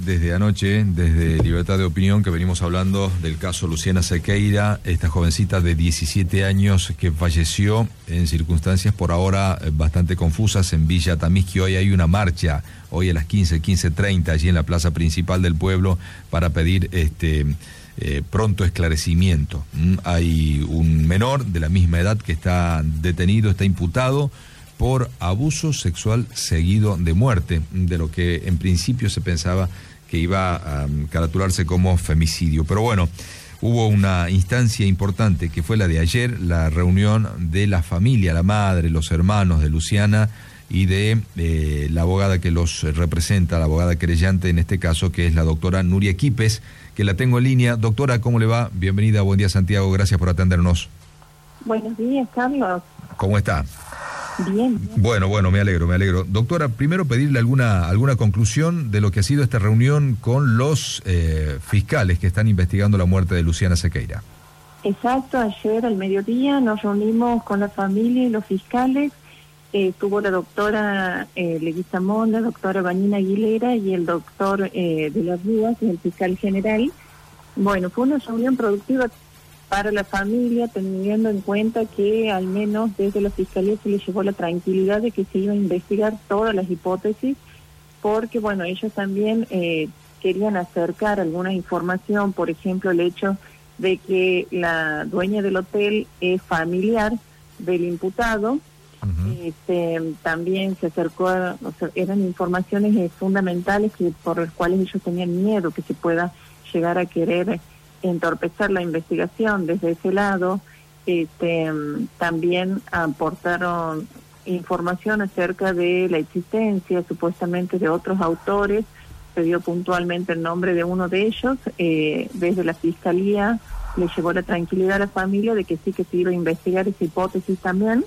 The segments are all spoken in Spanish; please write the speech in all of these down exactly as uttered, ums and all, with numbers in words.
Desde anoche, desde Libertad de Opinión, que venimos hablando del caso Luciana Sequeira, esta jovencita de diecisiete años que falleció en circunstancias por ahora bastante confusas en Villa Tamisqui. Hoy hay una marcha, hoy a las quince, quince treinta, allí en la plaza principal del pueblo, para pedir este eh, pronto esclarecimiento. ¿Mm? Hay un menor de la misma edad que está detenido, está imputado por abuso sexual seguido de muerte, de lo que en principio se pensaba que iba a um, caratularse como femicidio. Pero bueno, hubo una instancia importante que fue la de ayer, la reunión de la familia, la madre, los hermanos de Luciana y de eh, la abogada que los representa, la abogada querellante en este caso, que es la doctora Nuria Quipes, que la tengo en línea. Doctora, ¿cómo le va? Bienvenida, buen día Santiago, gracias por atendernos. Buenos días, Carlos. ¿Cómo está? Bien, bien. Bueno, bueno, me alegro, me alegro. Doctora, primero pedirle alguna alguna conclusión de lo que ha sido esta reunión con los eh, fiscales que están investigando la muerte de Luciana Sequeira. Exacto, ayer al mediodía nos reunimos con la familia y los fiscales. Eh, estuvo la doctora eh, Leguizamón, la doctora Vanina Aguilera y el doctor eh, de las Rúas, que es el fiscal general. Bueno, fue una reunión productiva para la familia, teniendo en cuenta que al menos desde la Fiscalía se les llevó la tranquilidad de que se iba a investigar todas las hipótesis, porque bueno, ellos también eh, querían acercar alguna información, por ejemplo el hecho de que la dueña del hotel es familiar del imputado. Uh-huh. este, también se acercó, a, o sea, eran informaciones eh, fundamentales que por las cuales ellos tenían miedo que se pueda llegar a querer entorpecer la investigación desde ese lado. Este, también aportaron información acerca de la existencia supuestamente de otros autores. Se dio puntualmente el nombre de uno de ellos. Eh, desde la Fiscalía le llevó la tranquilidad a la familia de que sí que se iba a investigar esa hipótesis también.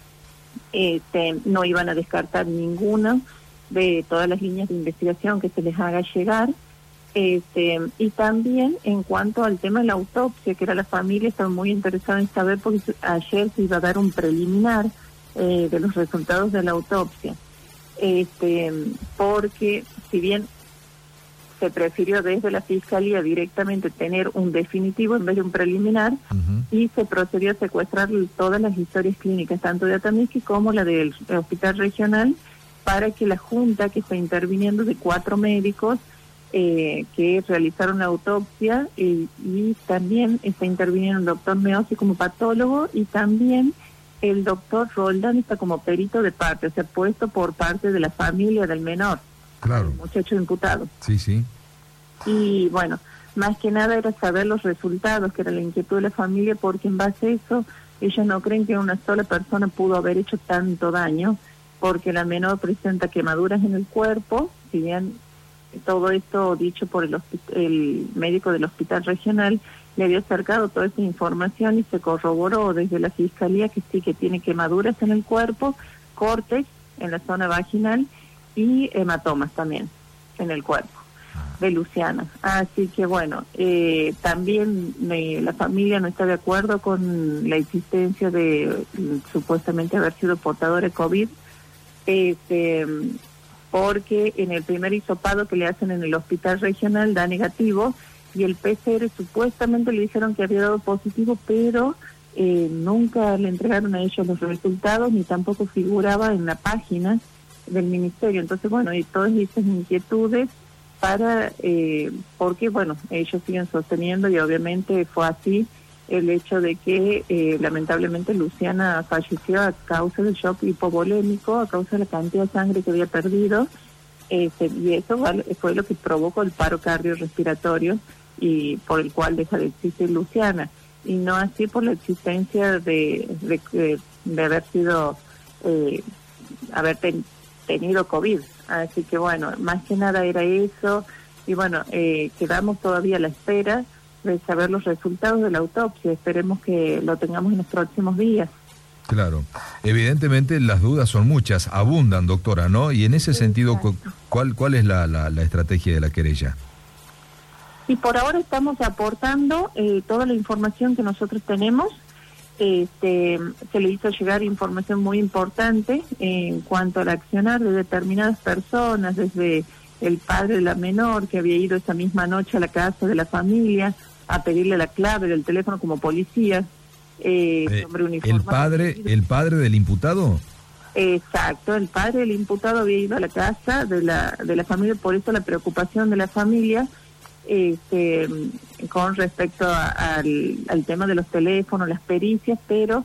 Este, no iban a descartar ninguna de todas las líneas de investigación que se les haga llegar. Este, y también en cuanto al tema de la autopsia, que era la familia, estaba muy interesada en saber, porque ayer se iba a dar un preliminar eh, de los resultados de la autopsia. Este, porque si bien se prefirió desde la Fiscalía directamente tener un definitivo en vez de un preliminar, uh-huh. y se procedió a secuestrar todas las historias clínicas, tanto de Atamisqui como la del Hospital Regional, para que la junta que está interviniendo de cuatro médicos Eh, que realizaron la autopsia, eh, y también está interviniendo el doctor Meosi como patólogo, y también el doctor Roldán está como perito de parte, o sea, puesto por parte de la familia del menor, claro, el muchacho imputado. Sí, sí. Y bueno, más que nada era saber los resultados, que era la inquietud de la familia, porque en base a eso ellos no creen que una sola persona pudo haber hecho tanto daño, porque la menor presenta quemaduras en el cuerpo, si bien todo esto dicho por el, el médico del Hospital Regional le había acercado toda esa información y se corroboró desde la Fiscalía que sí que tiene quemaduras en el cuerpo, cortes en la zona vaginal y hematomas también en el cuerpo de Luciana. Así que bueno, eh, también me, la familia no está de acuerdo con la existencia de supuestamente haber sido portadora de COVID, este porque en el primer hisopado que le hacen en el Hospital Regional da negativo, y el P C R supuestamente le dijeron que había dado positivo, pero eh, nunca le entregaron a ellos los resultados, ni tampoco figuraba en la página del Ministerio. Entonces, bueno, y todas esas inquietudes para, eh, porque, bueno, ellos siguen sosteniendo, y obviamente fue así, el hecho de que eh, lamentablemente Luciana falleció a causa del shock hipovolémico, a causa de la cantidad de sangre que había perdido, este, y eso fue lo que provocó el paro cardiorrespiratorio, y por el cual deja de existir Luciana, y no así por la existencia de, de, de, de haber sido, eh, haber ten, tenido COVID. Así que bueno, más que nada era eso, y bueno, eh, quedamos todavía a la espera de saber los resultados de la autopsia. Esperemos que lo tengamos en los próximos días. Claro, evidentemente las dudas son muchas, abundan, doctora, ¿no? Y en ese Exacto. sentido, ¿cuál cuál es la, la, la estrategia de la querella? Y por ahora estamos aportando eh, toda la información que nosotros tenemos. Este, se le hizo llegar información muy importante en cuanto al accionar de determinadas personas, desde el padre de la menor, que había ido esa misma noche a la casa de la familia a pedirle la clave del teléfono como policía. Eh, eh, hombre ¿El padre el padre del imputado? Exacto, el padre del imputado había ido a la casa de la de la familia, por eso la preocupación de la familia este, con respecto a, al, al tema de los teléfonos, las pericias, pero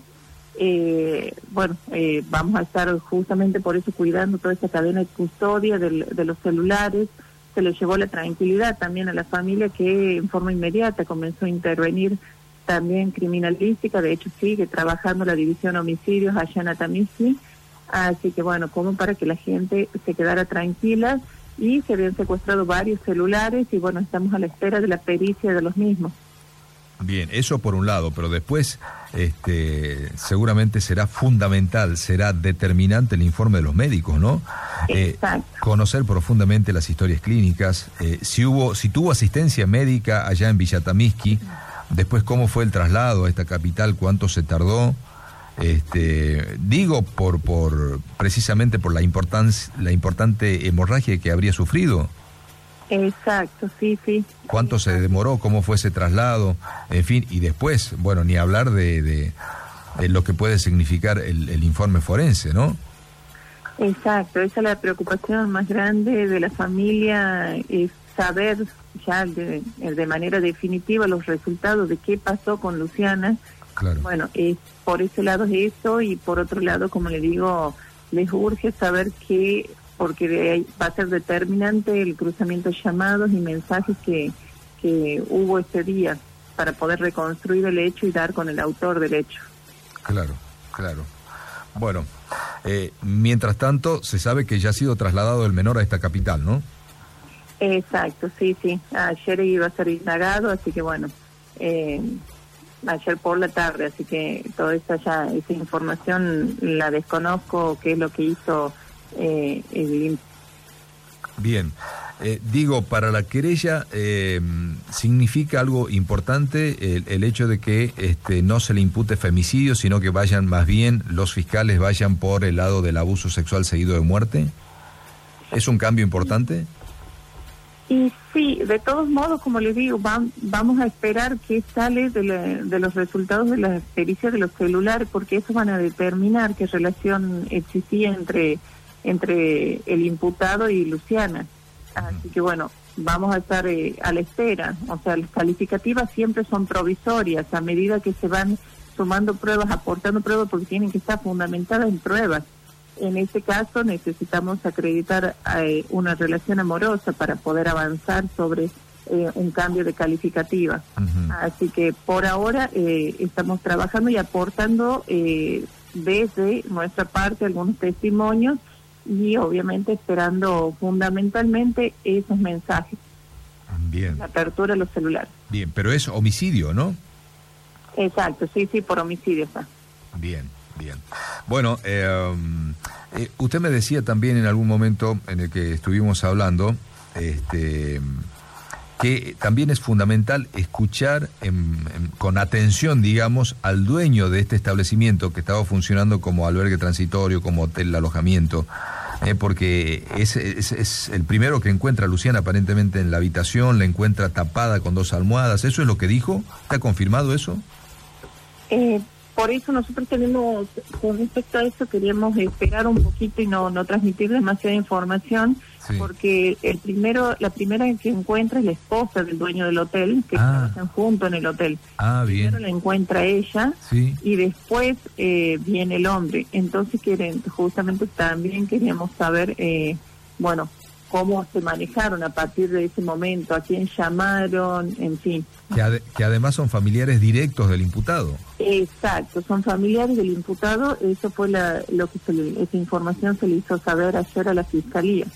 eh, bueno, eh, vamos a estar justamente por eso cuidando toda esa cadena de custodia del, de los celulares. Se le llevó la tranquilidad también a la familia, que en forma inmediata comenzó a intervenir también criminalística. De hecho sigue trabajando la división homicidios allá en Atamisqui. Así que bueno, como para que la gente se quedara tranquila, y se habían secuestrado varios celulares y bueno, estamos a la espera de la pericia de los mismos. Bien, eso por un lado, pero después este, seguramente será fundamental, será determinante el informe de los médicos, ¿no? Exacto. Eh, conocer profundamente las historias clínicas, eh, si hubo, si tuvo asistencia médica allá en Villa Atamisqui, después cómo fue el traslado a esta capital, cuánto se tardó. Este, digo por por precisamente por la importancia la importante hemorragia que habría sufrido. Exacto, sí, sí. ¿Cuánto se demoró? ¿Cómo fue ese traslado? En fin, y después, bueno, ni hablar de, de, de lo que puede significar el, el informe forense, ¿no? Exacto, esa es la preocupación más grande de la familia, es saber ya de, de manera definitiva los resultados de qué pasó con Luciana. Claro. Bueno, es por ese lado es eso, y por otro lado, como le digo, les urge saber que, porque de ahí va a ser determinante el cruzamiento de llamados y mensajes que, que hubo ese día para poder reconstruir el hecho y dar con el autor del hecho. Claro, claro. Bueno, eh, mientras tanto, se sabe que ya ha sido trasladado el menor a esta capital, ¿no? Exacto, sí, sí. Ayer iba a ser indagado, así que bueno, eh, ayer por la tarde, así que toda esa ya esa información la desconozco, qué es lo que hizo eh, el... Bien, eh, digo, para la querella eh, significa algo importante el, el hecho de que este, no se le impute femicidio, sino que vayan más bien, los fiscales vayan por el lado del abuso sexual seguido de muerte. ¿Es un cambio importante? Y sí, de todos modos, como les digo, va, vamos a esperar qué sale de, la, de los resultados de las pericias de los celulares, porque eso van a determinar qué relación existía entre, entre el imputado y Luciana. Así que bueno, vamos a estar eh, a la espera. O sea, las calificativas siempre son provisorias, a medida que se van sumando pruebas, aportando pruebas, porque tienen que estar fundamentadas en pruebas. En este caso necesitamos acreditar eh, una relación amorosa para poder avanzar sobre eh, un cambio de calificativa. Uh-huh. Así que por ahora eh, estamos trabajando y aportando eh, desde nuestra parte algunos testimonios, y obviamente esperando fundamentalmente esos mensajes. Bien. La apertura de los celulares. Bien, pero es homicidio, ¿no? Exacto, sí, sí, por homicidio está. Bien. Bien. Bueno, eh, eh, usted me decía también en algún momento en el que estuvimos hablando, este, que también es fundamental escuchar en, en, con atención, digamos, al dueño de este establecimiento que estaba funcionando como albergue transitorio, como hotel de alojamiento, eh, porque es, es, es el primero que encuentra a Luciana aparentemente en la habitación, la encuentra tapada con dos almohadas. ¿Eso es lo que dijo? ¿Está confirmado eso? Eh... Por eso nosotros tenemos, con respecto a eso, queríamos esperar un poquito y no no transmitir demasiada información, sí. Porque el primero, la primera que encuentra es la esposa del dueño del hotel, que ah. trabajan juntos en el hotel. Ah, bien. Primero la encuentra ella, sí. Y después eh, viene el hombre. Entonces quieren, justamente también queríamos saber, eh, bueno, cómo se manejaron a partir de ese momento, a quién llamaron, en fin. Que, ad que además son familiares directos del imputado. Exacto, son familiares del imputado. Eso fue la, lo que se le, esa información se le hizo saber ayer a la Fiscalía.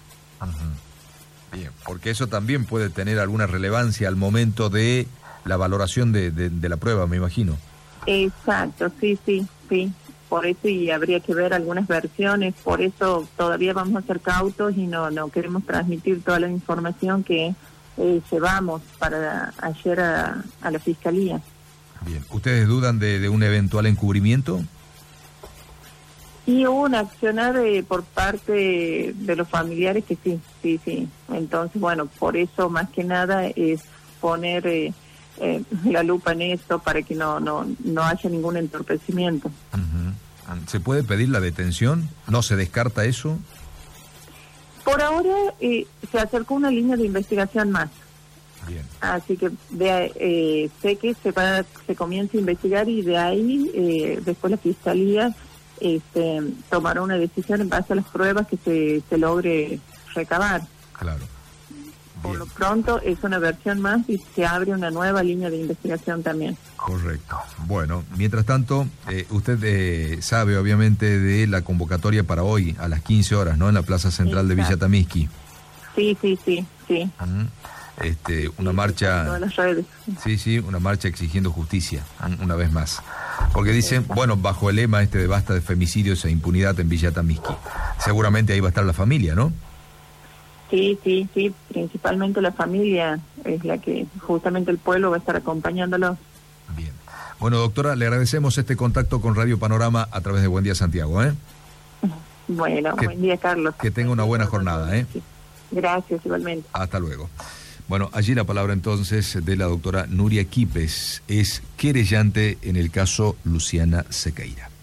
Uh-huh. Bien, porque eso también puede tener alguna relevancia al momento de la valoración de, de, de la prueba, me imagino. Exacto, sí, sí, sí. Por eso, y habría que ver algunas versiones, por eso todavía vamos a ser cautos y no no queremos transmitir toda la información que eh, llevamos para ayer a, a la Fiscalía. Bien, ¿ustedes dudan de, de un eventual encubrimiento? Y hubo una accionar eh, por parte de los familiares que sí, sí, sí. Entonces, bueno, por eso más que nada es poner eh, eh, la lupa en esto para que no, no, no haya ningún entorpecimiento. Uh-huh. ¿Se puede pedir la detención? ¿No se descarta eso? Por ahora eh, se acercó una línea de investigación más. Bien. Así que de, eh, sé que se, va, se comienza a investigar y de ahí eh, después la Fiscalía este, tomará una decisión en base a las pruebas que se, se logre recabar. Claro. Por Bien. lo pronto es una versión más y se abre una nueva línea de investigación también. Correcto. Bueno, mientras tanto, eh, usted eh, sabe obviamente de la convocatoria para hoy a las quince horas, ¿no? En la Plaza Central Exacto. de Villa Tamisqui. Sí, sí, sí, sí. Uh-huh. Este, una sí, marcha, todas las redes. sí, sí, una marcha exigiendo justicia, una vez más, porque dicen, bueno, bajo el lema este de basta de femicidios e impunidad en Villa Tamisqui, seguramente ahí va a estar la familia, ¿no? Sí, sí, sí, principalmente la familia es la que, justamente el pueblo va a estar acompañándolo. Bien, bueno, doctora, le agradecemos este contacto con Radio Panorama a través de Buen Día Santiago, ¿eh? Bueno, que, buen día, Carlos. Que tenga una buena jornada, ¿eh? Gracias, igualmente. Hasta luego. Bueno, allí la palabra entonces de la doctora Nuria Quipes, es querellante en el caso Luciana Sequeira.